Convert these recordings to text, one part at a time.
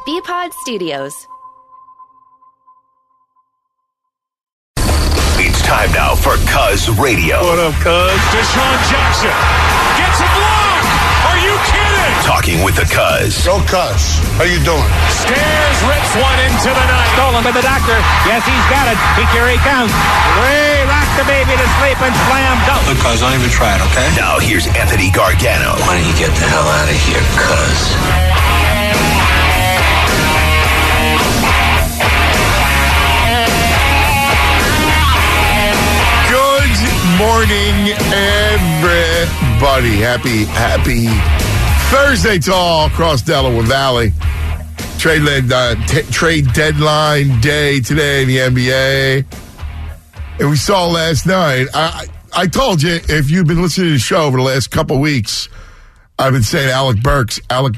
BPod Studios. It's time now for Cuz Radio. What up, Cuz? Deshaun Jackson gets a block. Are you kidding? Talking with the Cuz. Go Cuz. How you doing? Stairs rips one into the night. Stolen by the doctor. Yes, he's got it. Here he comes. Way rock the baby to sleep and slam dunk. Look, Cuz, don't even try it, okay? Now here's Anthony Gargano. Why don't you get the hell out of here, Cuz? Morning, everybody. Happy Thursday to all across Delaware Valley. Trade deadline day today in the NBA. And we saw last night, I told you, if you've been listening to the show over the last couple weeks, I've been saying Alec Burks.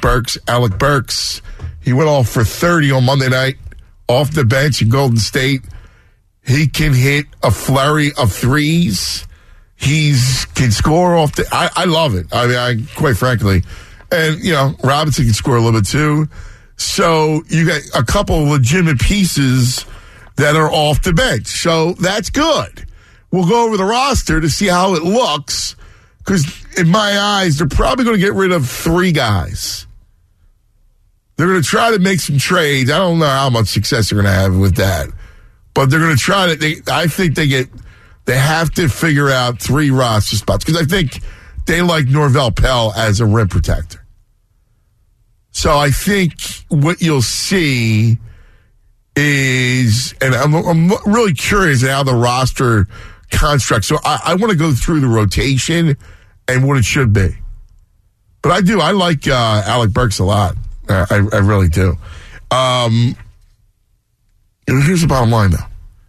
He went off for 30 on Monday night off the bench in Golden State. He can hit a flurry of threes. He can score off the... I love it. I mean, quite frankly. And, Robinson can score a little bit too. So you got a couple of legitimate pieces that are off the bench. So that's good. We'll go over the roster to see how it looks. Because in my eyes, they're probably going to get rid of 3 guys. They're going to try to make some trades. I don't know how much success they're going to have with that. But they're going to try to. I think they have to figure out 3 roster spots because I think they like Norvell Pell as a rim protector. So I think what you'll see is, and I'm really curious how the roster construct. So I want to go through the rotation and what it should be. But I do. I like Alec Burks a lot. I really do. Here's the bottom line, though.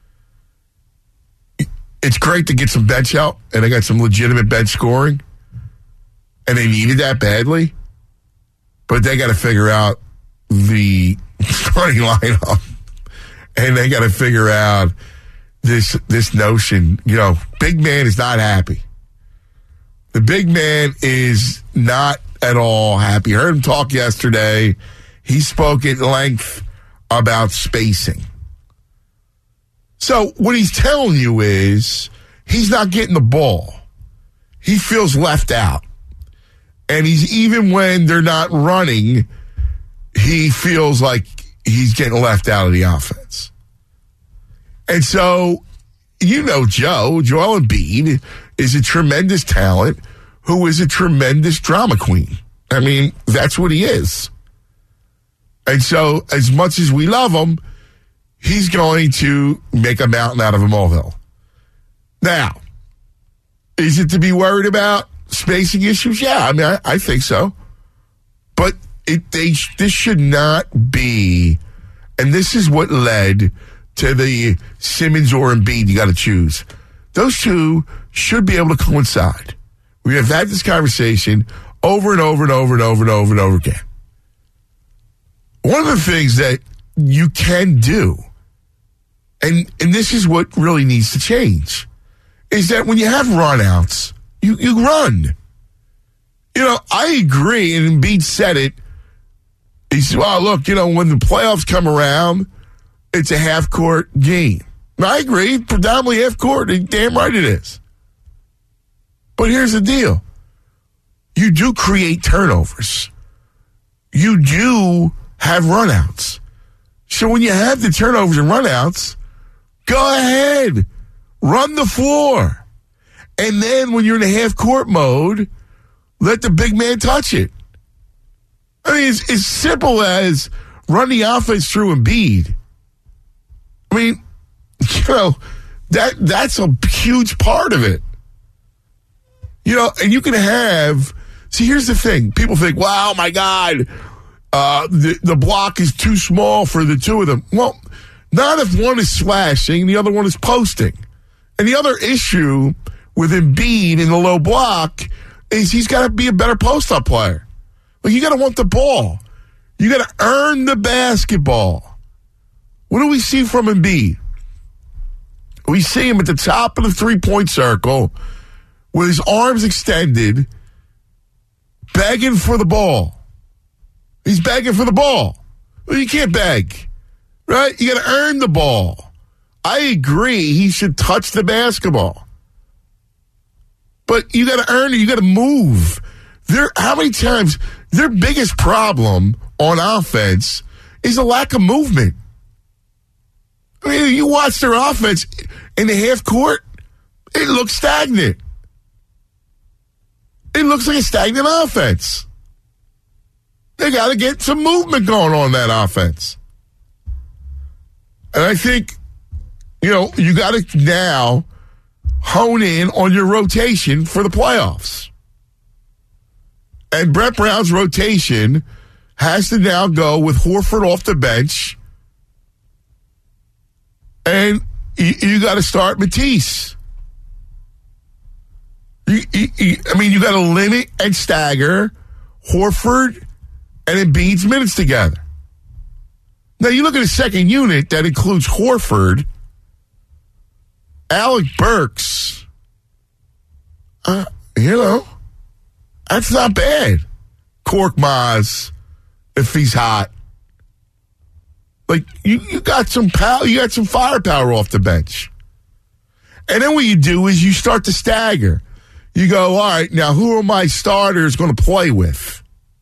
It's great to get some bench help, and they got some legitimate bench scoring, and they needed that badly. But they got to figure out the starting lineup, and they got to figure out this notion. Big man is not happy. The big man is not at all happy. I heard him talk yesterday. He spoke at length about spacing. So what he's telling you is he's not getting the ball. He feels left out. And even when they're not running, he feels like he's getting left out of the offense. And so, Joel Embiid is a tremendous talent who is a tremendous drama queen. I mean, that's what he is. And so, as much as we love him, he's going to make a mountain out of a molehill. Now, is it to be worried about spacing issues? Yeah, I mean, I think so. But this should not be, and this is what led to the Simmons or Embiid, you got to choose. Those two should be able to coincide. We have had this conversation over and over and over and over and over and over again. One of the things that you can do, and this is what really needs to change, is that when you have runouts, you run. I agree, and Embiid said it. He said, well, look, when the playoffs come around, it's a half-court game. And I agree, predominantly half-court. Damn right it is. But here's the deal. You do create turnovers. You do have runouts. So when you have the turnovers and runouts, go ahead. Run the floor. And then when you're in a half-court mode, let the big man touch it. I mean, it's as simple as run the offense through Embiid. I mean, that's a huge part of it. And you can have... See, here's the thing. People think, wow, my God, the block is too small for the two of them. Well, not if one is slashing, the other one is posting. And the other issue with Embiid in the low block is he's got to be a better post-up player. Like, you got to want the ball. You got to earn the basketball. What do we see from Embiid? We see him at the top of the three-point circle with his arms extended, begging for the ball. He's begging for the ball. Well, you can't beg, right? You got to earn the ball. I agree he should touch the basketball. But you got to earn it. You got to move. How many times their biggest problem on offense is a lack of movement? I mean, you watch their offense in the half court, it looks stagnant. It looks like a stagnant offense. They got to get some movement going on that offense. And I think, you got to now hone in on your rotation for the playoffs. And Brett Brown's rotation has to now go with Horford off the bench. And you got to start Matisse. You got to limit and stagger Horford and Embiid's minutes together. Now, you look at a second unit that includes Horford, Alec Burks. That's not bad. Korkmaz, if he's hot. Like, you got some power, you got some firepower off the bench. And then what you do is you start to stagger. You go, all right, now who are my starters going to play with?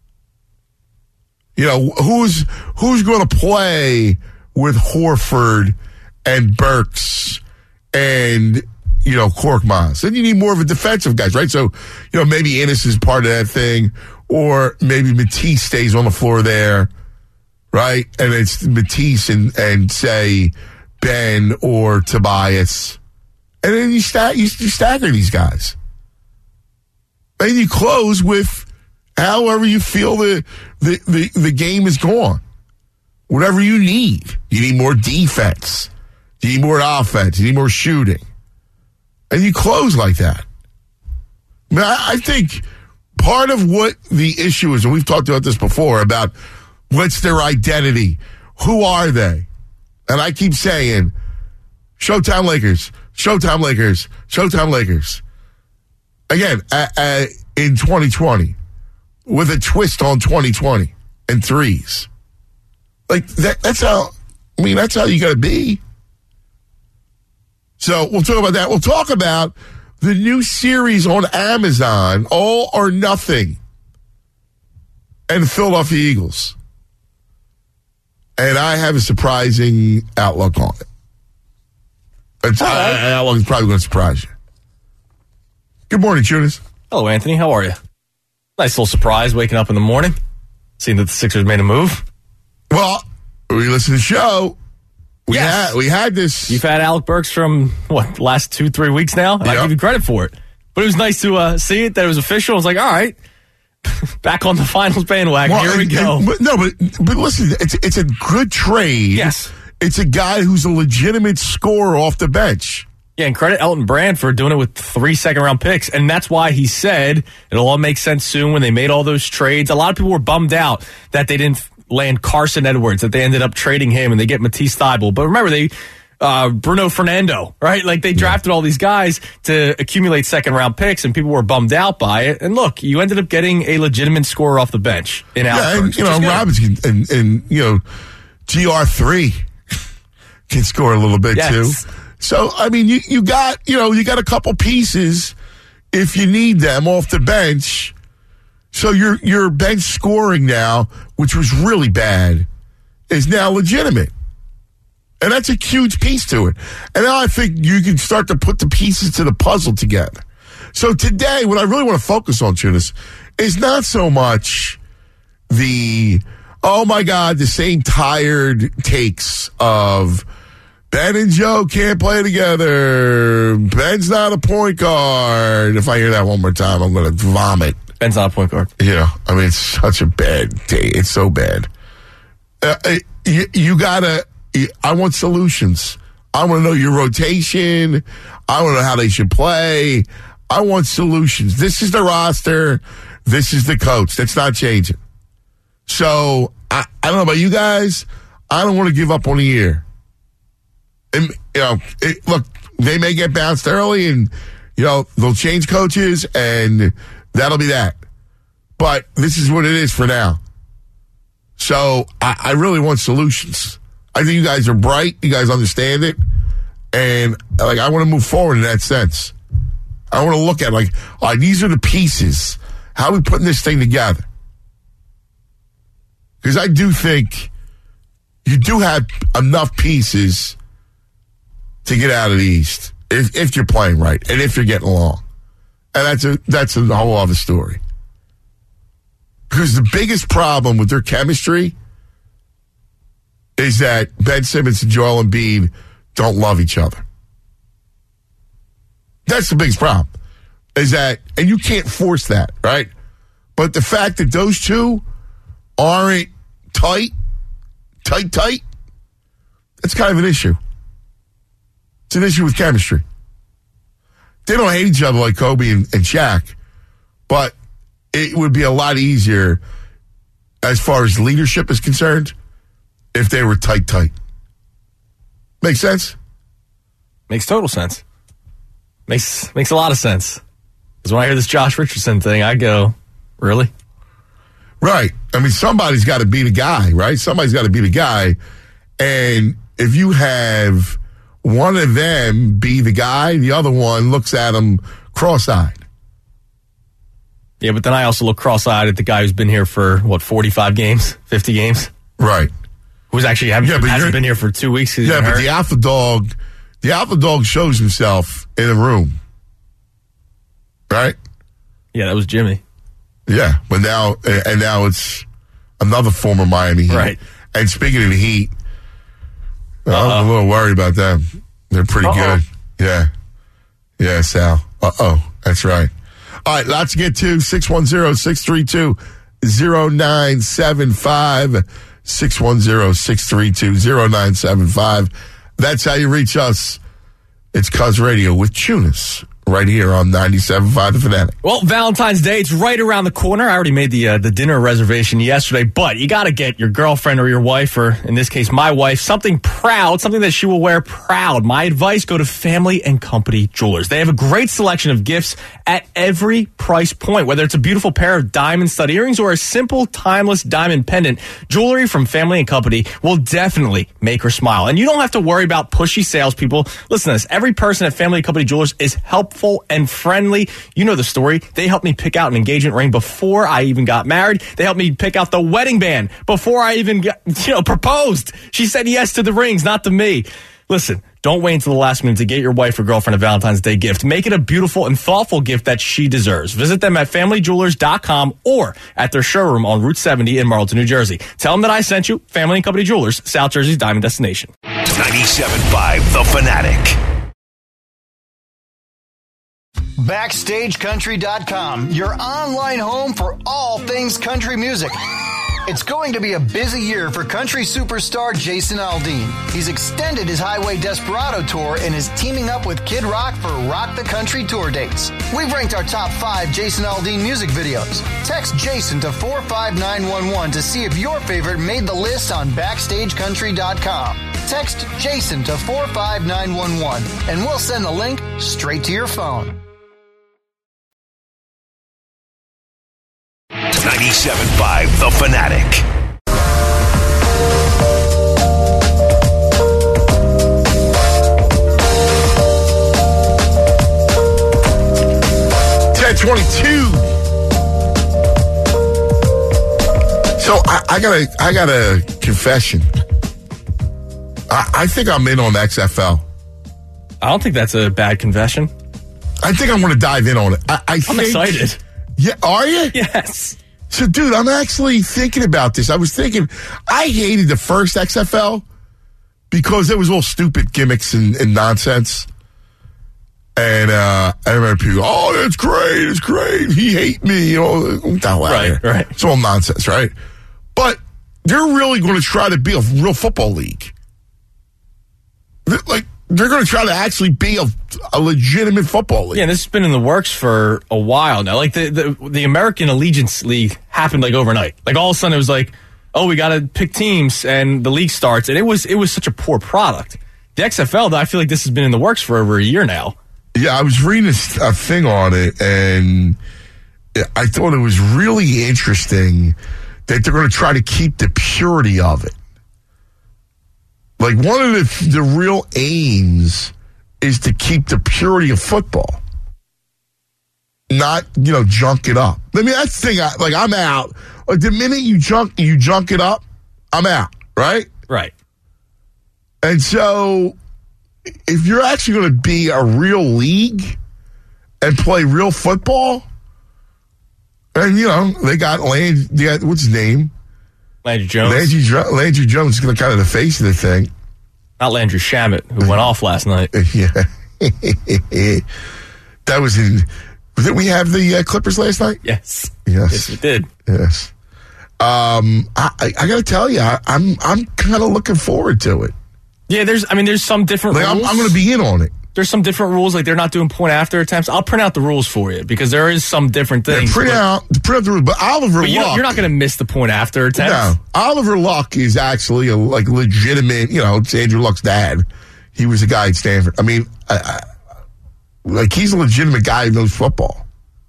Who's going to play with Horford and Burks and, Korkmaz? Then you need more of a defensive guys, right? So, maybe Ennis is part of that thing, or maybe Matisse stays on the floor there, right? And it's Matisse and say, Ben or Tobias. And then you stagger these guys. And you close with however you feel the game is going. Whatever you need. You need more defense. You need more offense. You need more shooting. And you close like that. I think part of what the issue is, and we've talked about this before, about what's their identity. Who are they? And I keep saying, Showtime Lakers, Showtime Lakers, Showtime Lakers. Again, in 2020, with a twist on 2020 and threes. Like, that's how you got to be. So we'll talk about that. We'll talk about the new series on Amazon, All or Nothing, and the Philadelphia Eagles. And I have a surprising outlook on it. Outlook is probably going to surprise you. Good morning, Tunis. Hello, Anthony. How are you? Nice little surprise waking up in the morning, seeing that the Sixers made a move. Well, we listened to the show. We had this. You've had Alec Burks from, the last 2-3 weeks now? And I give you credit for it. But it was nice to see it, that it was official. I was like, all right, back on the finals bandwagon. Here we go. But listen, it's a good trade. Yes. It's a guy who's a legitimate scorer off the bench. Yeah, and credit Elton Brand for doing it with 3 second-round picks. And that's why he said it'll all make sense soon when they made all those trades. A lot of people were bummed out that they didn't land Carson Edwards, that they ended up trading him and they get Matisse Thybulle. But remember, they Bruno Fernando, right? Like, they drafted all these guys to accumulate second-round picks, and people were bummed out by it. And look, you ended up getting a legitimate scorer off the bench in Alec Burks. And, Robinson and GR3 can score a little bit, too. So, I mean, you got a couple pieces if you need them off the bench. So your bench scoring now, which was really bad, is now legitimate. And that's a huge piece to it. And now I think you can start to put the pieces to the puzzle together. So today, what I really want to focus on, Tunis, is not so much the same tired takes of Ben and Joe can't play together. Ben's not a point guard. If I hear that one more time, I'm going to vomit. Ben's not a point guard. I mean, it's such a bad day. It's so bad. You gotta. I want solutions. I want to know your rotation. I want to know how they should play. I want solutions. This is the roster. This is the coach. That's not changing. So I don't know about you guys. I don't want to give up on the year. And, look, they may get bounced early, and they'll change coaches, and that'll be that. But this is what it is for now. So I really want solutions. I think you guys are bright. You guys understand it. And I want to move forward in that sense. I want to look at all right, these are the pieces. How are we putting this thing together? Because I do think you do have enough pieces to get out of the East if you're playing right and if you're getting along. And that's a whole other story. Because the biggest problem with their chemistry is that Ben Simmons and Joel Embiid don't love each other. That's the biggest problem. Is that, and you can't force that, right? But the fact that those two aren't tight, that's kind of an issue. It's an issue with chemistry. They don't hate each other like Kobe and Shaq, but it would be a lot easier as far as leadership is concerned if they were tight. Make sense? Makes total sense. Makes a lot of sense. Because when I hear this Josh Richardson thing, I go, really? Right. I mean, somebody's got to be the guy, right? Somebody's got to be the guy. And if you have one of them be the guy, the other one looks at him cross-eyed. Yeah, but then I also look cross-eyed at the guy who's been here for, 45 games, 50 games? Right. Who's actually hasn't been here for 2 weeks. Yeah, but the alpha dog shows himself in a room. Right? Yeah, that was Jimmy. Yeah, but now it's another former Miami Heat. Right. And speaking of the Heat, I'm a little worried about them. They're pretty good. Yeah. Yeah, Sal. That's right. All right, lots to get to. 610-632-0975. 610-632-0975. That's how you reach us. It's Cuz Radio with Tunis right here on 97.5 The Fanatic. Well, Valentine's Day, it's right around the corner. I already made the dinner reservation yesterday, but you got to get your girlfriend or your wife, or in this case, my wife, something proud, something that she will wear proud. My advice, go to Family and Company Jewelers. They have a great selection of gifts at every price point, whether it's a beautiful pair of diamond stud earrings or a simple, timeless diamond pendant. Jewelry from Family and Company will definitely make her smile. And you don't have to worry about pushy salespeople. Listen to this. Every person at Family and Company Jewelers is helpful and friendly. You know the story. They helped me pick out an engagement ring before I even got married. They helped me pick out the wedding band before I even proposed. She said yes to the rings, not to me. Listen, don't wait until the last minute to get your wife or girlfriend a Valentine's Day gift. Make it a beautiful and thoughtful gift that she deserves. Visit them at FamilyJewelers.com or at their showroom on Route 70 in Marlton, New Jersey. Tell them that I sent you. Family and Company Jewelers, South Jersey's diamond destination. 97.5 The Fanatic. BackstageCountry.com, your online home for all things country music. It's going to be a busy year for country superstar Jason Aldean. He's extended his Highway Desperado tour and is teaming up with Kid Rock for Rock the Country tour dates. We've ranked our top 5 Jason Aldean music videos. Text Jason to 45911 to see if your favorite made the list on BackstageCountry.com. Text Jason to 45911 and we'll send the link straight to your phone. 97.5 The Fanatic. So I got a confession. I think I'm in on XFL. I don't think that's a bad confession. I think I'm going to dive in on it. I'm excited. Yeah, are you? Yes. So, dude, I'm actually thinking about this. I was thinking, I hated the first XFL because there was all stupid gimmicks and nonsense. And I remember people, it's great. He hate me. What the hell out of here. Right. It's all nonsense, right? But they're really going to try to be a real football league. They're going to try to actually be a legitimate football league. Yeah, this has been in the works for a while now. Like the American Allegiance League happened overnight. All of a sudden it was we got to pick teams and the league starts, and it was such a poor product. The XFL, though, I feel like this has been in the works for over a year now. Yeah, I was reading a thing on it, and I thought it was really interesting that they're going to try to keep the purity of it. Like, one of the real aims is to keep the purity of football. Not, junk it up. I mean, that's the thing. I'm out. Like, the minute you junk it up, I'm out, right? Right. And so, if you're actually going to be a real league and play real football, and, they got what's his name? Landry Jones. Landry Jones is going to kind of the face of the thing. Not Landry Shamet, who went off last night. Yeah. That was in... Did we have the Clippers last night? Yes. Yes, we did. Yes. I got to tell you, I'm kind of looking forward to it. Yeah, there's some different rules. I'm going to be in on it. There's some different rules, like they're not doing point after attempts. I'll print out the rules for you because there is some different things. Yeah, print out the rules. But Oliver Luck, you're not going to miss the point after attempts. No, Oliver Luck is actually a legitimate. It's Andrew Luck's dad. He was a guy at Stanford. I mean, he's a legitimate guy who knows football.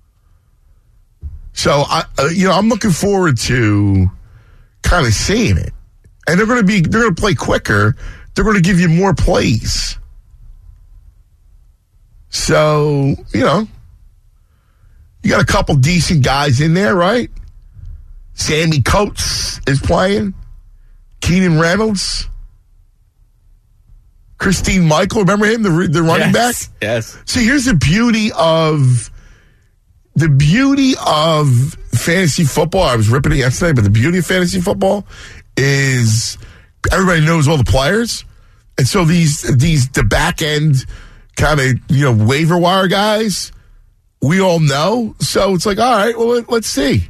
So I'm looking forward to kind of seeing it, and they're going to play quicker. They're going to give you more plays. So, you got a couple decent guys in there, right? Sammy Coates is playing. Keenan Reynolds. Christine Michael, remember him, the running back? Yes. See, here's the beauty of fantasy football. I was ripping it yesterday, but the beauty of fantasy football is everybody knows all the players. And so the back end kind of, waiver wire guys, we all know. So it's like, all right, well, let's see.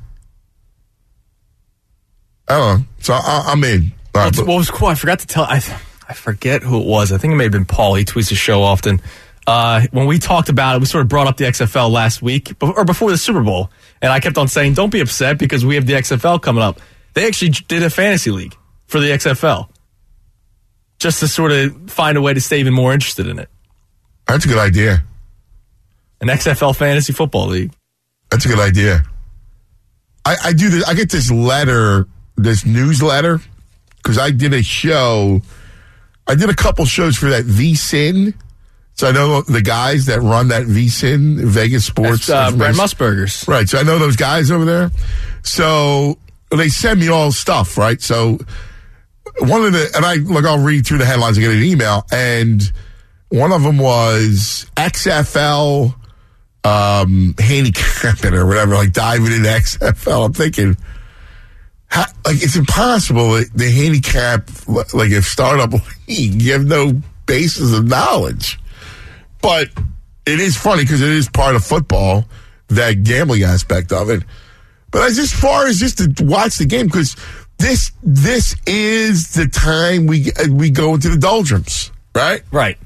I don't know. So I'm in. What was cool, I forgot to tell, I forget who it was. I think it may have been Paul. He tweets the show often. When we talked about it, we sort of brought up the XFL last week, or before the Super Bowl. And I kept on saying, don't be upset because we have the XFL coming up. They actually did a fantasy league for the XFL. Just to sort of find a way to stay even more interested in it. That's a good idea. An XFL fantasy football league. That's a good idea. I do this. I get this newsletter, because I did a show. I did a couple shows for that VSiN. So I know the guys that run that VSiN, Vegas Sports. Brent Musburgers. Right. So I know those guys over there. So they send me all stuff, right? So I'll read through the headlines. I get an email, and one of them was XFL handicapping or whatever, like diving into XFL. I'm thinking, it's impossible. The handicap, like a startup league, you have no basis of knowledge. But it is funny because it is part of football, that gambling aspect of it. But as far as just to watch the game, because this is the time we go into the doldrums, right? Right.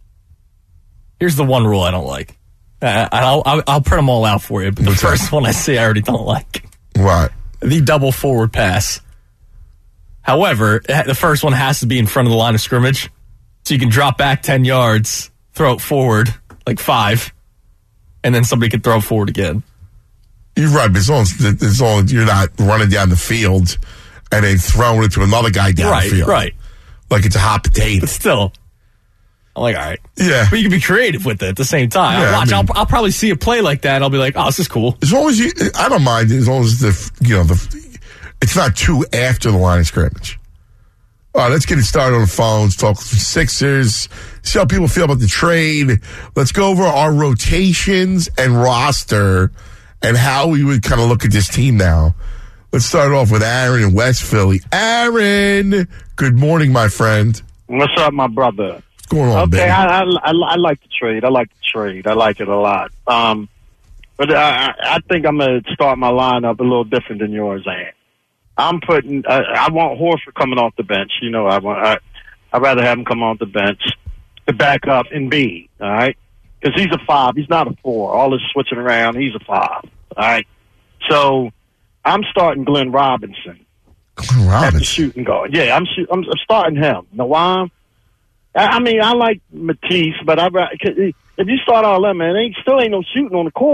Here's the one rule I don't like. I'll print them all out for you, but the first one I see I already don't like. What? The double forward pass. However, the first one has to be in front of the line of scrimmage, so you can drop back 10 yards, throw it forward, like 5, and then somebody can throw it forward again. You're right, but as long as you're not running down the field and then throwing it to another guy down the field. Right. Like it's a hot potato. But still, I'm like, all right. Yeah. But you can be creative with it at the same time. Yeah, I'll probably see a play like that, and I'll be like, oh, this is cool. As long as I don't mind, as long as it's not too after the line of scrimmage. All right, let's get it started on the phones, talk Sixers, see how people feel about the trade. Let's go over our rotations and roster and how we would kind of look at this team now. Let's start off with Aaron in West Philly. Aaron, good morning, my friend. What's up, my brother? What's going on, baby? Okay, I like the trade. I like it a lot. But I think I'm going to start my lineup a little different than yours, Aaron. I want Horford coming off the bench. I'd rather have him come off the bench to back up Embiid, all right? Because he's a 5. He's not a 4. All this switching around, he's a 5, all right? So I'm starting Glenn Robinson. Glenn Robinson? At the shooting guard. Yeah, I'm starting him. Now, why? I like Matisse, but if you start all that, man, still ain't no shooting on the court.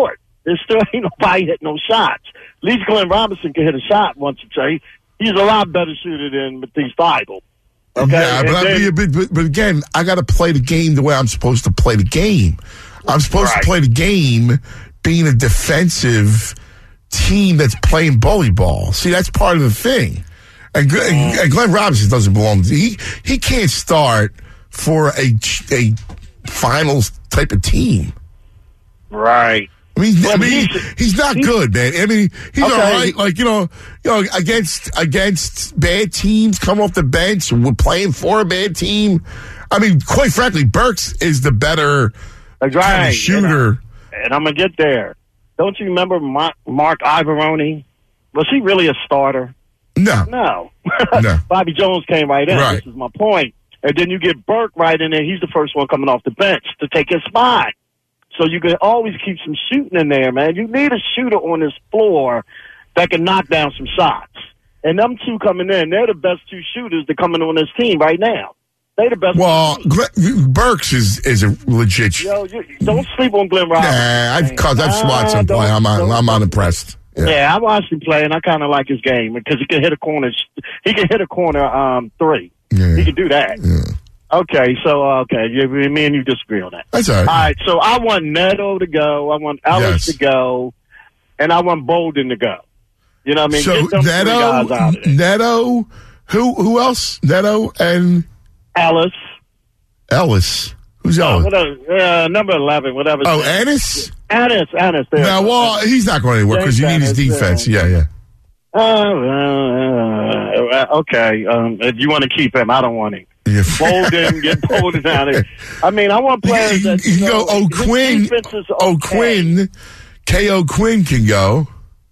There still ain't nobody hitting no shots. At least Glenn Robinson can hit a shot once a day. He's a lot better shooter than Matisse Thybulle. Okay? Yeah, but again, I got to play the game the way I'm supposed to play the game. I'm supposed to play the game being a defensive team that's playing bully ball. See, that's part of the thing. And Glenn Robinson doesn't belong. He can't start for a finals type of team. Right. I mean, he's not good, man. I mean, he's all right. Like, against bad teams, come off the bench, we're playing for a bad team. I mean, quite frankly, Burks is the better kind of shooter. And I'm going to get there. Don't you remember Mark Ivoroni? Was he really a starter? No. Bobby Jones came right in. Right. This is my point. And then you get Burke right in there. He's the first one coming off the bench to take his spot. So you can always keep some shooting in there, man. You need a shooter on this floor that can knock down some shots. And them two coming in, they're the best two shooters that coming on this team right now. They're the best. Well, Burks is a legit. Don't sleep on Glenn Robinson. I've watched him play. I'm unimpressed. Yeah, I watched him play, and I kind of like his game because he can hit a corner. He can hit a corner three. Yeah. He can do that. Yeah. Okay, so me and you disagree on that. That's all right. All right, so I want Neto to go, I want Ellis to go, and I want Bolden to go. You know what I mean? So get them three guys out of there. Neto, who else? Neto and Ellis. Who's Ellis? Number 11, whatever. Oh, Ennis. Ennis. No, well, he's not going anywhere because you need his defense. Yeah. Okay. If you want to keep him, I don't want him. Yeah. Bolden, get Bolden out of here. I mean, I want players that you go. O'Quinn. O'Quinn. K.O. Quinn can go.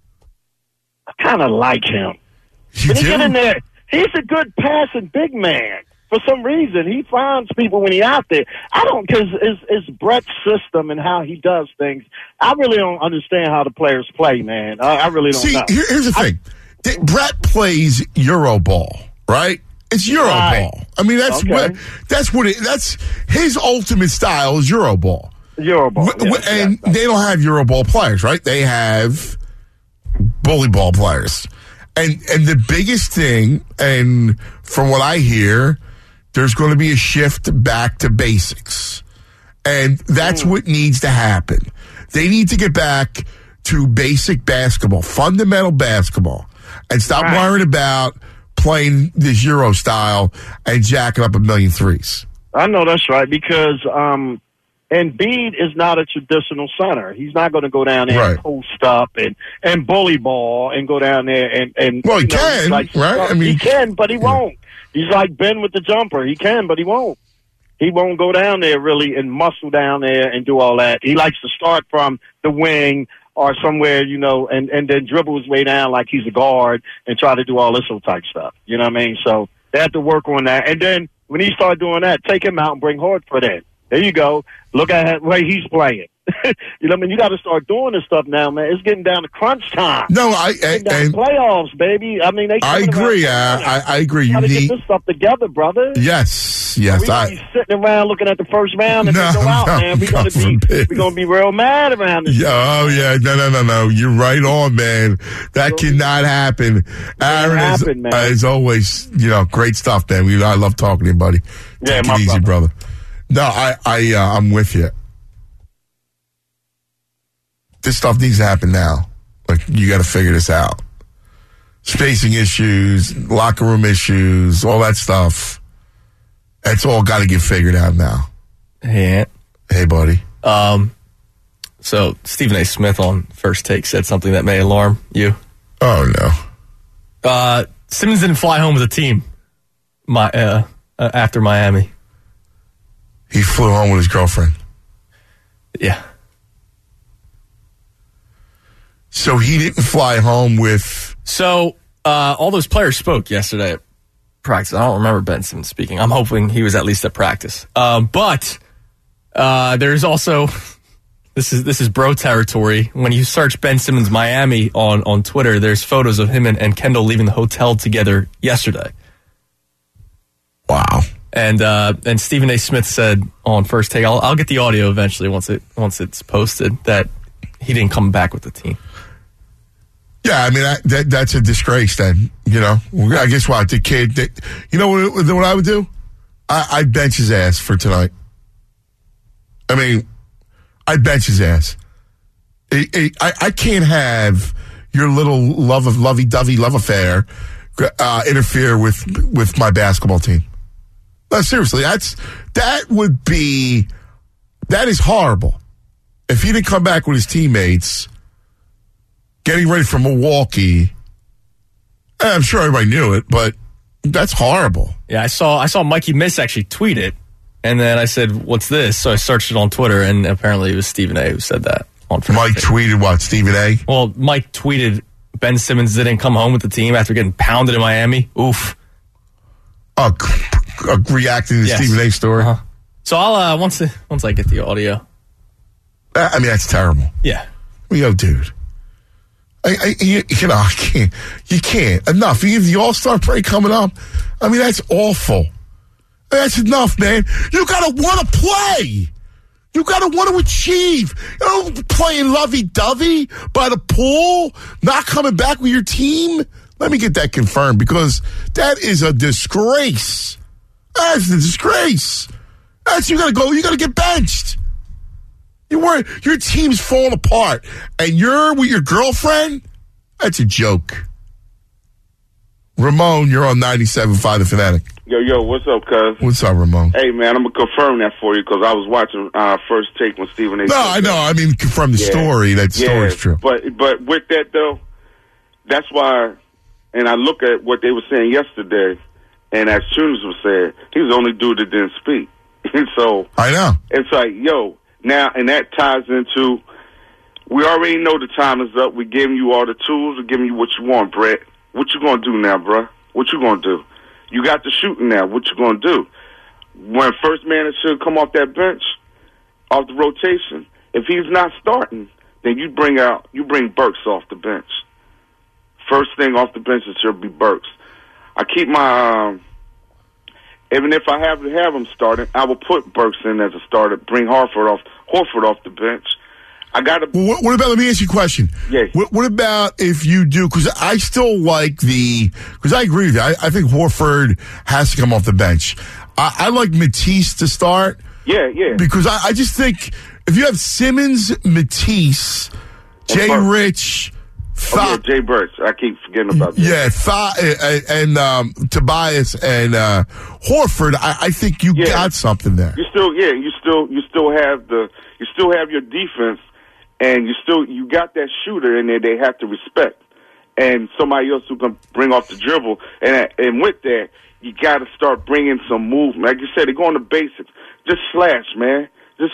I kind of like him. When he get in there, he's a good passing big man. For some reason, he finds people when he's out there. I don't, because it's Brett's system and how he does things. I really don't understand how the players play, man. I really don't know. Here's the thing. Brett plays Euro ball, right? It's Euro ball. I mean, that's his ultimate style is Euro ball. Euro ball. And they don't have Euro ball players, right? They have bully ball players. And the biggest thing, and from what I hear, there's going to be a shift back to basics. And that's what needs to happen. They need to get back to basic basketball, fundamental basketball, and stop worrying about playing this Euro style and jacking up a million threes. I know that's right, because Embiid is not a traditional center. He's not going to go down there and post up and bully ball and go down there and well, he can, right? I mean, he can, but he won't. He's like Ben with the jumper. He can, but he won't. He won't go down there really and muscle down there and do all that. He likes to start from the wing or somewhere, and then dribble his way down like he's a guard and try to do all this old type stuff. You know what I mean? So they have to work on that. And then when he started doing that, take him out and bring Horford in. There you go. Look at the way he's playing. You know what I mean? You got to start doing this stuff now, man. It's getting down to crunch time. No, playoffs, baby. I mean, I agree. I agree. You got to get this stuff together, brother. Yes. We gonna be sitting around looking at the first round and then go out, man. We're gonna be real mad around this. Oh yeah, no. You're right on, man. That cannot happen. Aaron, as always, great stuff, man. I love talking to you, buddy. Take it easy, brother. No, I'm with you. This stuff needs to happen now. Like, you got to figure this out. Spacing issues, locker room issues, all that stuff. That's all got to get figured out now. Hey, Ant. Hey, buddy. So Stephen A. Smith on First Take said something that may alarm you. Oh, no. Simmons didn't fly home with a team after Miami. He flew home with his girlfriend. Yeah. So he didn't fly home with... So all those players spoke yesterday at practice. I don't remember Ben Simmons speaking. I'm hoping he was at least at practice. But there's also... This is bro territory. When you search Ben Simmons Miami on Twitter, there's photos of him and Kendall leaving the hotel together yesterday. Wow. And Stephen A. Smith said on First Take, I'll get the audio eventually once it's posted, that he didn't come back with the team. Yeah, I mean, that's a disgrace then, you know. I guess what, the kid, you know what I would do? I'd bench his ass for tonight. I mean, I'd bench his ass. I can't have your little lovey-dovey love affair interfere with my basketball team. No, seriously, that is horrible. If he didn't come back with his teammates getting ready for Milwaukee, I'm sure everybody knew it, but that's horrible. Yeah, I saw Mikey Miss actually tweet it, and then I said, "What's this?" So I searched it on Twitter, and apparently it was Stephen A. who said that. Mike tweeted what? Stephen A? Well, Mike tweeted Ben Simmons didn't come home with the team after getting pounded in Miami. Oof. Oh, reacting to Stephen A. story. Uh-huh. So I'll once I get the audio. I mean, that's terrible. Yeah. Yo, dude. I can't. You can't. Enough. You have the All-Star break coming up. I mean, that's awful. That's enough, man. You gotta want to play. You got to want to achieve. You know, playing lovey-dovey by the pool, not coming back with your team. Let me get that confirmed because that is a disgrace. That's a disgrace. You got to go. You got to get benched. Your team's falling apart, and you're with your girlfriend? That's a joke. Ramon, you're on 97.5 The Fanatic. Yo, what's up, cuz? What's up, Ramon? Hey, man, I'm going to confirm that for you because I was watching First Take when Stephen A. No, I know. I mean, confirm the story. That story's true. But with that, though, that's why, and I look at what they were saying yesterday, and as Tunes was saying, he was the only dude that didn't speak. So I know. It's like, yo, now, and that ties into, we already know the time is up. We're giving you all the tools. We're giving you what you want, Brett. What you going to do now, bruh? What you going to do? You got the shooting now. What you going to do? When first man should come off that bench, off the rotation, if he's not starting, then you bring Burks off the bench. First thing off the bench it should be Burks. I keep my even if I have to have him starting, I will put Burks in as a starter. Bring Horford off the bench. I got to. What about? Let me ask you a question. Yeah. What about if you do? Because I still like because I agree with you. I think Horford has to come off the bench. I like Matisse to start. Yeah. Because I just think if you have Simmons, Matisse, Jay Rich, Jay Birch. I keep forgetting about that. Yeah, and Tobias and Horford. I think you got something there. You still have your defense. And you got that shooter in there they have to respect. And somebody else who can bring off the dribble. And with that, you got to start bringing some movement. Like you said, they're going to basics. Just slash, man.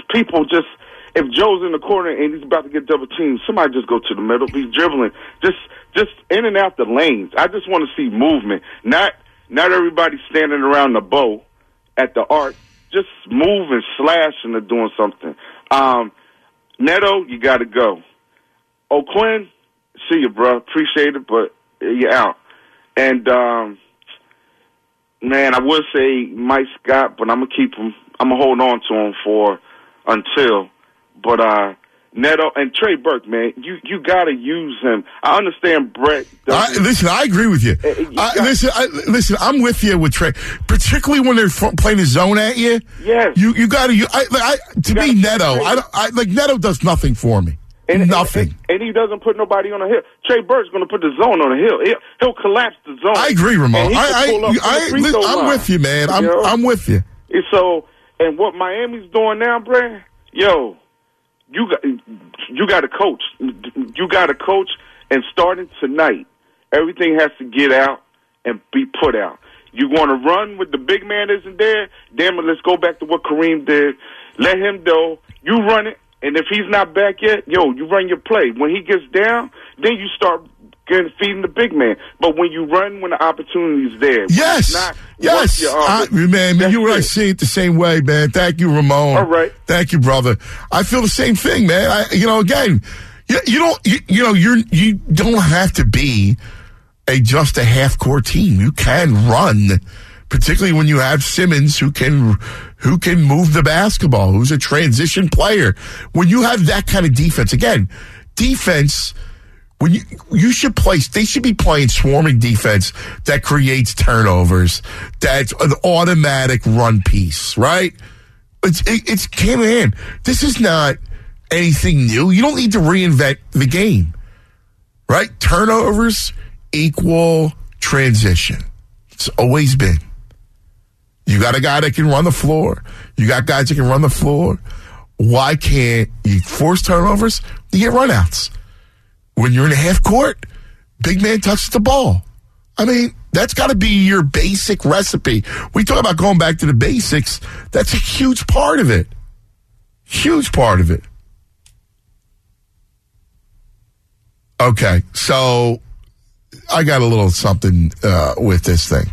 If Joe's in the corner and he's about to get double teamed, somebody just go to the middle. He's dribbling. Just in and out the lanes. I just want to see movement. Not everybody standing around the bow at the arc. Just moving, slashing, or doing something. Neto, you got to go. O'Quinn, see you, bro. Appreciate it, but you're out. And, man, I would say Mike Scott, but I'm going to keep him. I'm going to hold on to him until. But Neto and Trey Burke, man, you got to use him. I understand Brett. Listen, I agree with you. Listen, I'm with you with Trey, particularly when they're playing the zone at you. Yes, you got to. To me, Neto, Neto does nothing for me. Nothing. And he doesn't put nobody on a hill. Trey Burke's going to put the zone on a hill. He'll collapse the zone. I agree, Ramon. I'm with you, man. I'm with you. So, and what Miami's doing now, Brett? Yo. You got to coach. You got to coach, and starting tonight, everything has to get out and be put out. You want to run with the big man isn't there? Damn it, let's go back to what Kareem did. Let him go. You run it, and if he's not back yet, you run your play. When he gets down, then you start feeding the big man. But when you run when the opportunity is there. Yes. Man, you and I see it the same way, man. Thank you, Ramon. All right. Thank you, brother. I feel the same thing, man. Again, you don't have to be just a half-court team. You can run, particularly when you have Simmons who can move the basketball, who's a transition player. When you have that kind of defense, again, defense, when you should play, they should be playing swarming defense that creates turnovers. That's an automatic run piece, right? It's came in. This is not anything new. You don't need to reinvent the game, right? Turnovers equal transition. It's always been. You got a guy that can run the floor. You got guys that can run the floor. Why can't you force turnovers? You get runouts. When you're in a half court, big man touches the ball. I mean, that's got to be your basic recipe. We talk about going back to the basics. That's a huge part of it. Huge part of it. Okay, so I got a little something with this thing.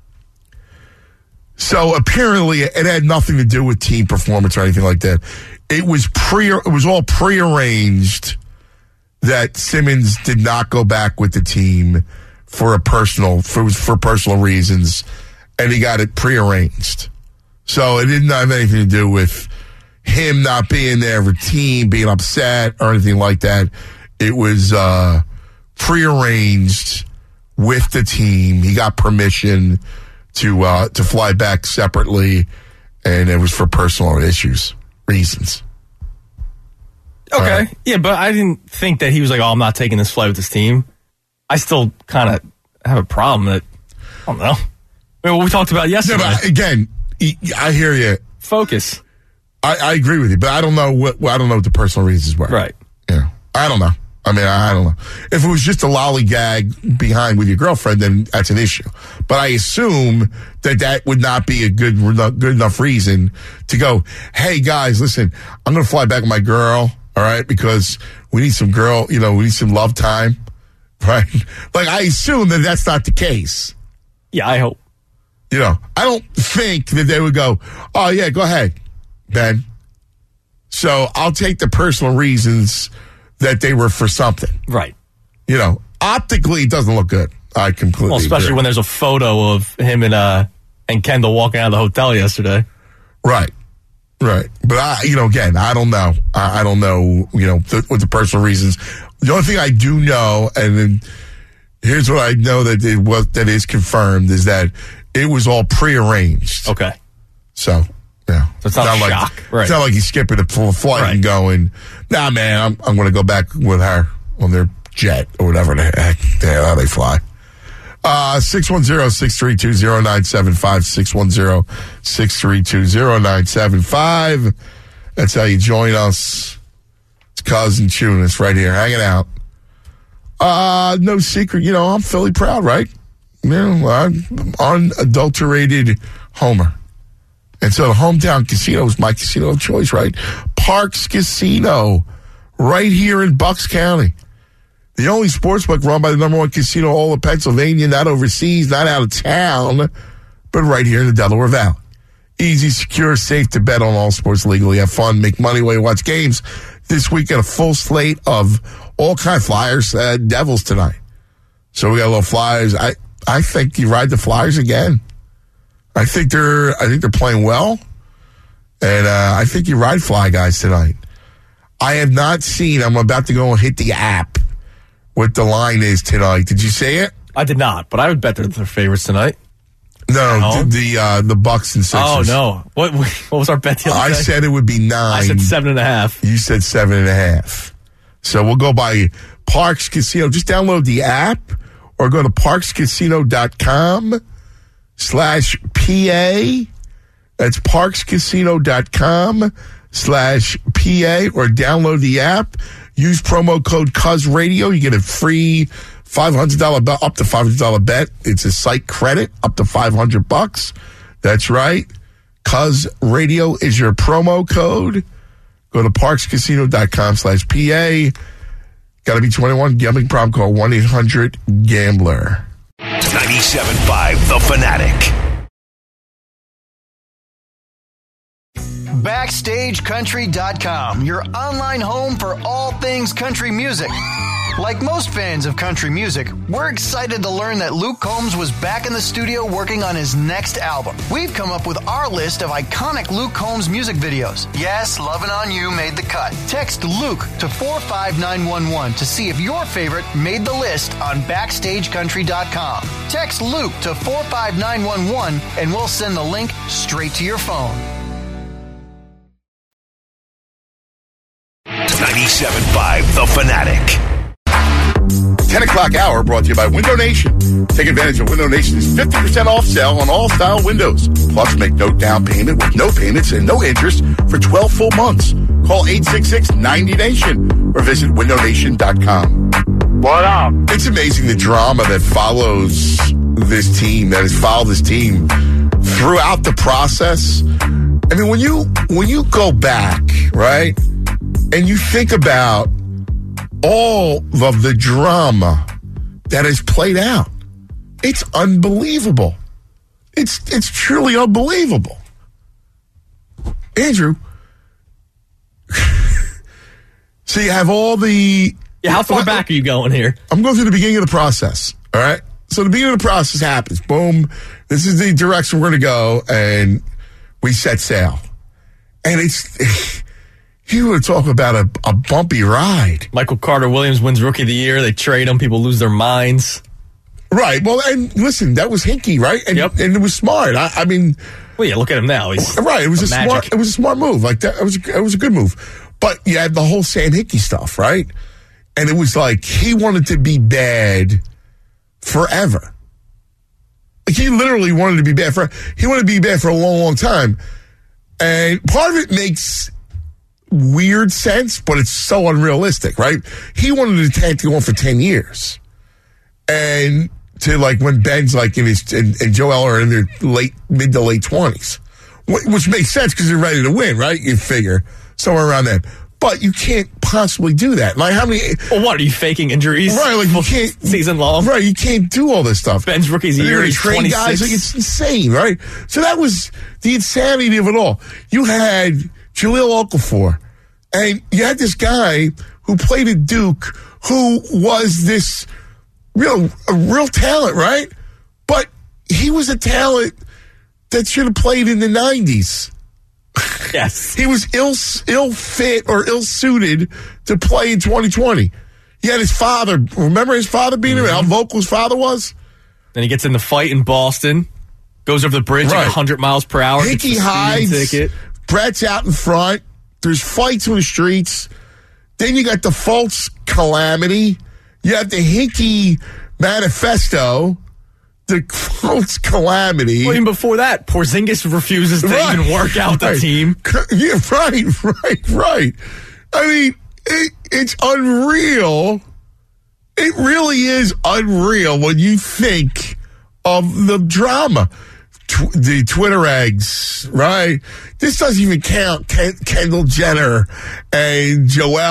So apparently it had nothing to do with team performance or anything like that. It was all prearranged that Simmons did not go back with the team for personal reasons, and he got it prearranged. So it didn't have anything to do with him not being there for team, being upset or anything like that. It was prearranged with the team. He got permission to fly back separately, and it was for personal reasons. Okay. Yeah, but I didn't think that he was like, I'm not taking this flight with this team. I still kind of have a problem that, I don't know. I mean, what we talked about yesterday. No, but again, I hear you. Focus. I agree with you, but I don't know what the personal reasons were. Right. Yeah. I don't know. I mean, I don't know. If it was just a lollygag behind with your girlfriend, then that's an issue. But I assume that would not be a good enough reason to go, hey, guys, listen, I'm going to fly back with my girl, all right, because we need some we need some love time, right? Like, I assume that that's not the case. Yeah, I hope. I don't think that they would go, oh, yeah, go ahead, Ben. So I'll take the personal reasons that they were for something. Right. Optically, it doesn't look good. I completely especially agree. when there's a photo of him and Kendall walking out of the hotel yesterday. Right. But again, I don't know. I don't know, what the personal reasons. The only thing I do know, and then here's what I know that is confirmed, is that it was all prearranged. Okay. So, yeah. So it's not a shock. Right. It's not like he's skipping a full flight and going, nah, man, I'm going to go back with her on their jet or whatever the heck they fly. 610-632-0975, 610-632-0975. That's how you join us. It's Cousin Chunas right here, hanging out. No secret, I'm Philly proud, right? I'm unadulterated homer. And so the hometown casino is my casino of choice, right? Parks Casino, right here in Bucks County. The only sportsbook run by the number one casino in all of Pennsylvania, not overseas, not out of town, but right here in the Delaware Valley. Easy, secure, safe to bet on all sports legally. Have fun, make money while you watch games. This week, got a full slate of all kind of Flyers, Devils tonight. So we got a little Flyers. I think you ride the Flyers again. I think they're playing well, and I think you ride Fly Guys tonight. I have not seen. I'm about to go and hit the app. What the line is tonight? Did you say it? I did not, but I would bet they're their favorites tonight. No, the Bucks and Sixers. Oh no! What was our bet the other day? I said it would be 9. I said 7.5. You said 7.5. So we'll go by Parks Casino. Just download the app or go to parkscasino.com/PA. That's parkscasino.com/PA, or download the app. Use promo code CuzRadio. You get a free $500 bet, up to $500 bet. It's a site credit up to $500. That's right. CuzRadio is your promo code. Go to parkscasino.com/PA. Got to be 21. Gambling problem, call 1-800-GAMBLER. 97.5 The Fanatic. BackstageCountry.com, your online home for all things country music. Like most fans of country music, we're excited to learn that Luke Combs was back in the studio working on his next album. We've come up with our list of iconic Luke Combs music videos. Yes, Lovin' On You made the cut. Text Luke to 45911 to see if your favorite made the list on BackstageCountry.com. Text Luke to 45911 and we'll send the link straight to your phone. 97.5 The Fanatic. 10 o'clock hour brought to you by Window Nation. Take advantage of Window Nation's 50% off sale on all style windows. Plus, make no down payment with no payments and no interest for 12 full months. Call 866-90Nation or visit windownation.com. What up? It's amazing the drama that follows this team, that has followed this team throughout the process. I mean, when you go back, right, and you think about all of the drama that has played out, it's unbelievable. It's truly unbelievable. Andrew, so you have all the... Yeah, how far back are you going here? I'm going through the beginning of the process, all right? So the beginning of the process happens. Boom. This is the direction we're going to go, and we set sail. And it's... You would talk about a bumpy ride. Michael Carter-Williams wins Rookie of the Year. They trade him. People lose their minds. Right. Well, and listen, that was Hinkie, right? And, yep. And it was smart. I mean... Well, yeah, look at him now. He's right. It was a magic. smart. It was a smart move. Like that. It was a good move. But you had the whole Sam Hinkie stuff, right? And it was like he wanted to be bad forever. Like he literally wanted to be bad he wanted to be bad for a long, long time. And part of it makes weird sense, but it's so unrealistic, right? He wanted the tank to go on for 10 years. And to like when Ben's like in his, and Joel are in their mid to late 20s, which makes sense because they're ready to win, right? You figure somewhere around then. But you can't possibly do that. Like how many? Well, what are you faking injuries? Right, like you can't season long. Right, you can't do all this stuff. Ben's Rookie's Year, he's 26. Guys, like it's insane, right? So that was the insanity of it all. You had Jahlil Okafor, and you had this guy who played at Duke, who was this real talent, right? But he was a talent that should have played in the 90s. Yes. He was ill fit or ill suited to play in 2020. He had his father. Remember his father being there? How vocal his father was? Then he gets in the fight in Boston, goes over the bridge at 100 miles per hour. Hinkie hides. Brett's out in front. There's fights in the streets. Then you got the Fultz calamity. You have the Hinkie manifesto. The Fultz calamity. Well, even before that, Porzingis refuses to even work out the team. Yeah, right. I mean, it's unreal. It really is unreal when you think of the drama. The Twitter eggs, right? This doesn't even count Kendall Jenner and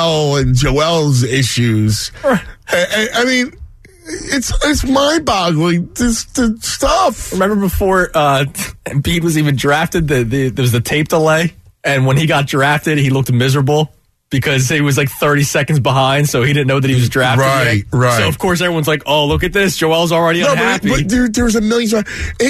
Joel's issues. I mean, it's mind-boggling, this stuff. Remember before Embiid was even drafted, there was the tape delay, and when he got drafted, he looked miserable because he was like 30 seconds behind, so he didn't know that he was drafted yet. Right. So, of course, everyone's like, oh, look at this. Joel's already unhappy. But there's a million...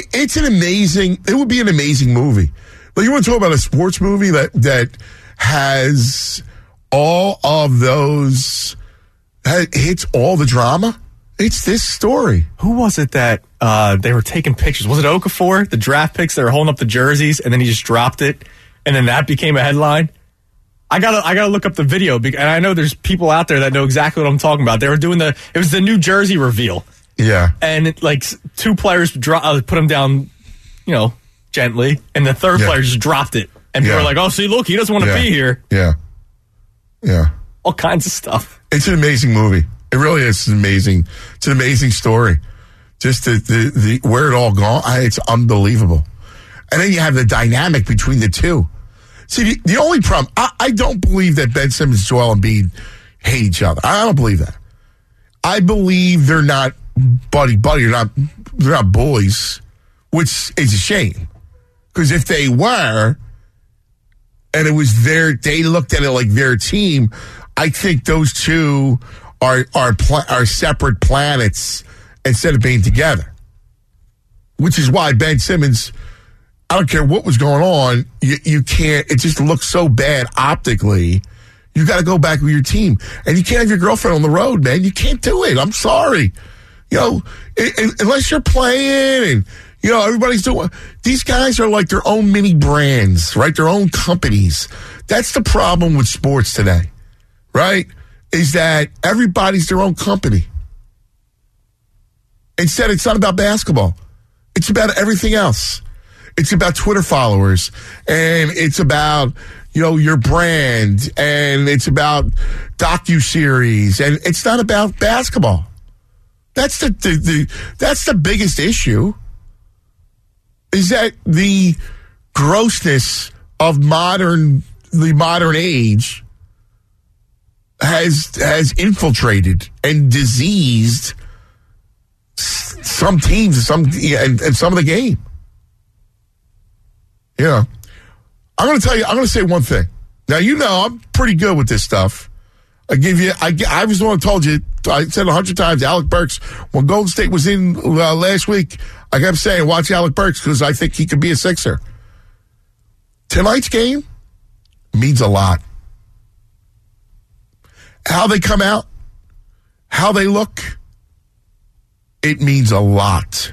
It would be an amazing movie. Like, you want to talk about a sports movie that has all of those... hits all the drama? It's this story. Who was it that they were taking pictures? Was it Okafor? The draft picks, they were holding up the jerseys, and then he just dropped it, and then that became a headline? I gotta look up the video, and I know there's people out there that know exactly what I'm talking about. They were doing it was the New Jersey reveal. Yeah. And two players put them down, gently, and the third player just dropped it. And people were like, oh, see, look, he doesn't want to be here. Yeah. All kinds of stuff. It's an amazing movie. It really is amazing. It's an amazing story. Just the where it all gone. It's unbelievable. And then you have the dynamic between the two. See, the only problem, I don't believe that Ben Simmons and Joel Embiid hate each other. I don't believe that. I believe they're not buddy-buddy. They're not boys, which is a shame. Because if they were, and it was they looked at it like their team, I think those two are separate planets instead of being together. Which is why Ben Simmons, I don't care what was going on, you can't, it just looks so bad optically. You got to go back with your team. And you can't have your girlfriend on the road, man. You can't do it. I'm sorry. Unless you're playing and, everybody's doing, these guys are like their own mini brands, right? Their own companies. That's the problem with sports today, right? Is that everybody's their own company. Instead, it's not about basketball. It's about everything else. It's about Twitter followers, and it's about, your brand, and it's about docuseries, and it's not about basketball. That's that's the biggest issue, is that the grossness of the modern age has infiltrated and diseased some teams and some of the game. I'm going to say one thing. Now, I'm pretty good with this stuff. I was the one who told you, I said 100 times, Alec Burks, when Golden State was in last week, I kept saying, watch Alec Burks because I think he could be a Sixer. Tonight's game means a lot. How they come out, how they look, it means a lot.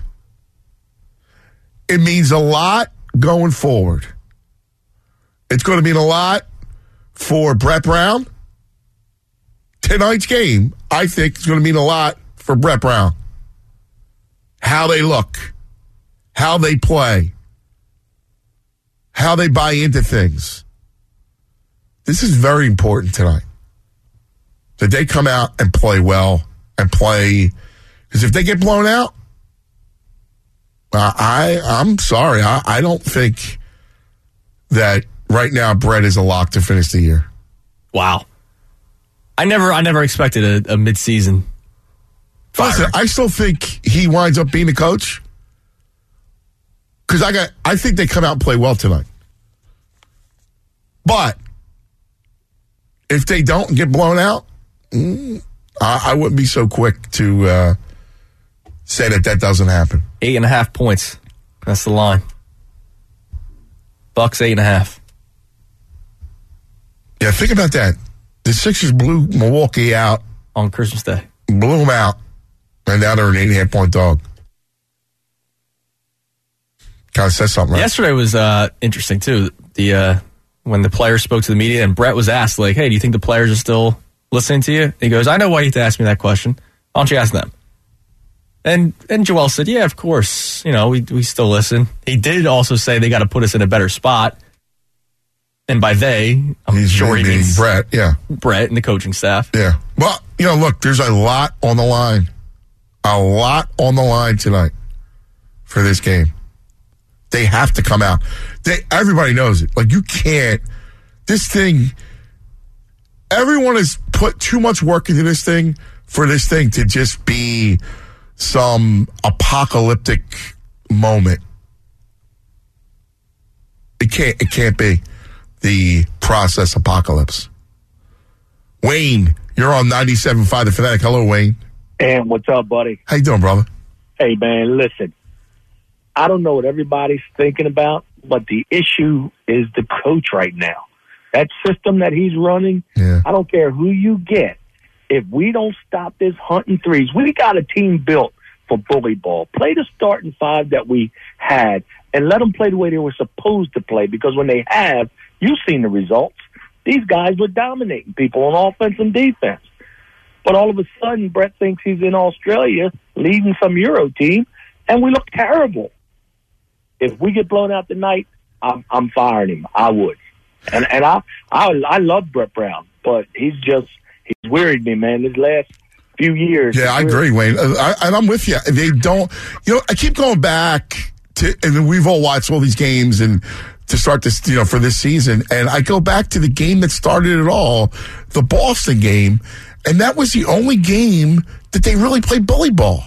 It means a lot going forward. It's going to mean a lot for Brett Brown. Tonight's game, I think, is going to mean a lot for Brett Brown. How they look, how they play, how they buy into things. This is very important tonight. That they come out and play well and play. Because if they get blown out, I'm sorry. I don't think that right now Brett is a lock to finish the year. Wow. I never expected a midseason firing. Listen, I still think he winds up being the coach. Because I think they come out and play well tonight. But if they don't get blown out, I wouldn't be so quick to say that doesn't happen. 8.5 points. That's the line. Bucks 8.5. Yeah, think about that. The Sixers blew Milwaukee out on Christmas Day. Blew them out, and now they're an 8.5-point dog. Kind of says something, right? Yesterday was interesting, too. When the players spoke to the media, and Brett was asked, like, hey, do you think the players are still listening to you? He goes, I know why you have to ask me that question. Why don't you ask them? And Joel said, yeah, of course. We still listen. He did also say they got to put us in a better spot. And by they, I'm sure he means Brett, yeah. Brett and the coaching staff. Yeah. Well, look, there's a lot on the line. A lot on the line tonight for this game. They have to come out. Everybody knows it. Like, you can't. This thing, everyone has put too much work into this thing for this thing to just be some apocalyptic moment. It can't be the process apocalypse. Wayne, you're on 97.5 The Fanatic. Hello, Wayne. And what's up, buddy? How you doing, brother? Hey, man, listen. I don't know what everybody's thinking about, but the issue is the coach right now. That system that he's running, I don't care who you get. If we don't stop this hunting threes, we got a team built for bully ball. Play the starting five that we had and let them play the way they were supposed to play, because when they have, you've seen the results. These guys were dominating people on offense and defense. But all of a sudden, Brett thinks he's in Australia leading some Euro team, and we look terrible. If we get blown out tonight, I'm firing him. I would. And I love Brett Brown, but he's wearied me, man, this last few years. Yeah, I agree, Wayne. And I'm with you. They don't, I keep going back to, and we've all watched all these games and to start this, for this season. And I go back to the game that started it all, the Boston game. And that was the only game that they really played bully ball.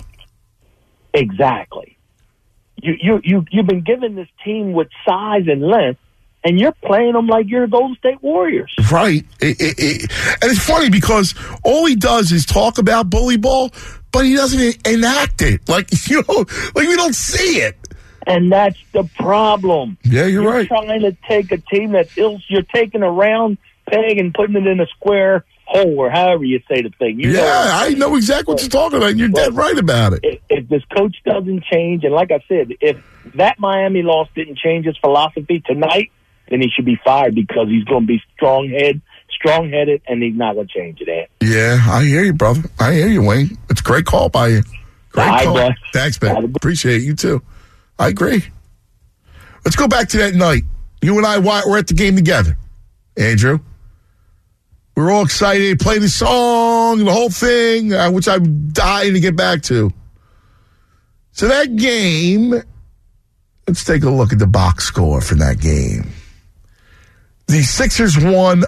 Exactly. You've been given this team with size and length, and you're playing them like you're the Golden State Warriors. Right. And it's funny because all he does is talk about bully ball, but he doesn't enact it. Like, you know, like we don't see it. And that's the problem. Yeah, you're right. You're trying to take a team that's you're taking a round peg and putting it in a square hole, or however you say the thing. I know exactly what you're talking about. You're dead right about it. If this coach doesn't change, and like I said, if that Miami loss didn't change his philosophy tonight, then he should be fired because he's going to be strong-headed, and he's not going to change it, Ant. Yeah, I hear you, brother. I hear you, Wayne. It's a great call by you. Great call. Bro. Thanks, man. Appreciate it. You too. I agree. Let's go back to that night. You and I were at the game together, Andrew. We were all excited, played the song, the whole thing, which I'm dying to get back to. So that game, let's take a look at the box score for that game. The Sixers won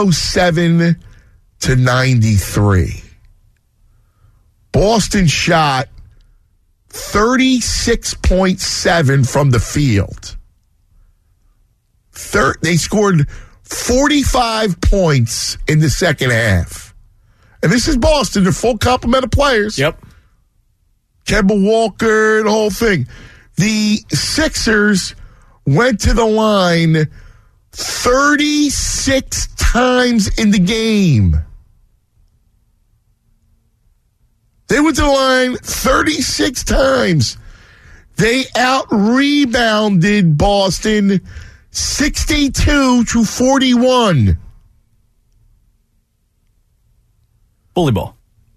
107-93. Boston shot 36.7 from the field. They scored 45 points in the second half. And this is Boston, their full complement of players. Yep. Kemba Walker, the whole thing. The Sixers went to the line 36 times in the game. They went to the line 36 times. They out-rebounded Boston 62-41. Bully ball.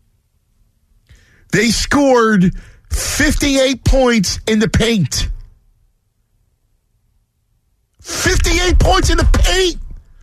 They scored 58 points in the paint. 58 points in the paint.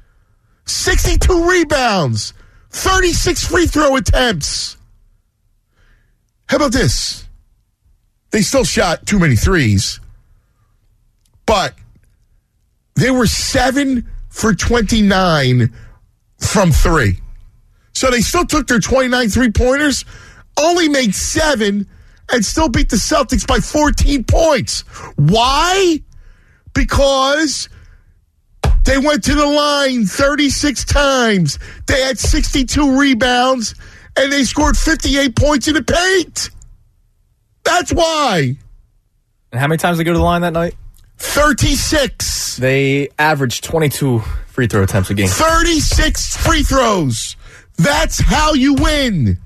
62 rebounds. 36 free throw attempts. How about this? They still shot too many threes, but they were 7 for 29 from three. So they still took their 29 three-pointers, only made 7, and still beat the Celtics by 14 points. Why? Because they went to the line 36 times. They had 62 rebounds, and they scored 58 points in the paint. That's why. And how many times did they go to the line that night? 36. They averaged 22 free throw attempts a game. 36 free throws. That's how you win.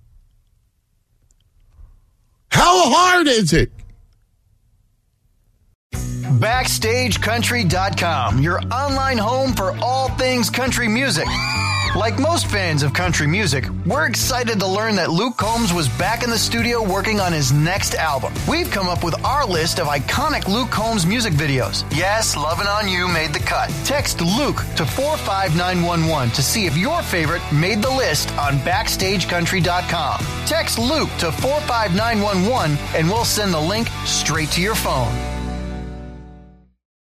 How hard is it? BackstageCountry.com, your online home for all things country music. Like most fans of country music, we're excited to learn that Luke Combs was back in the studio working on his next album. We've come up with our list of iconic Luke Combs music videos. Yes, Lovin' On You made the cut. Text Luke to 45911 to see if your favorite made the list on BackstageCountry.com. Text Luke to 45911 and we'll send the link straight to your phone.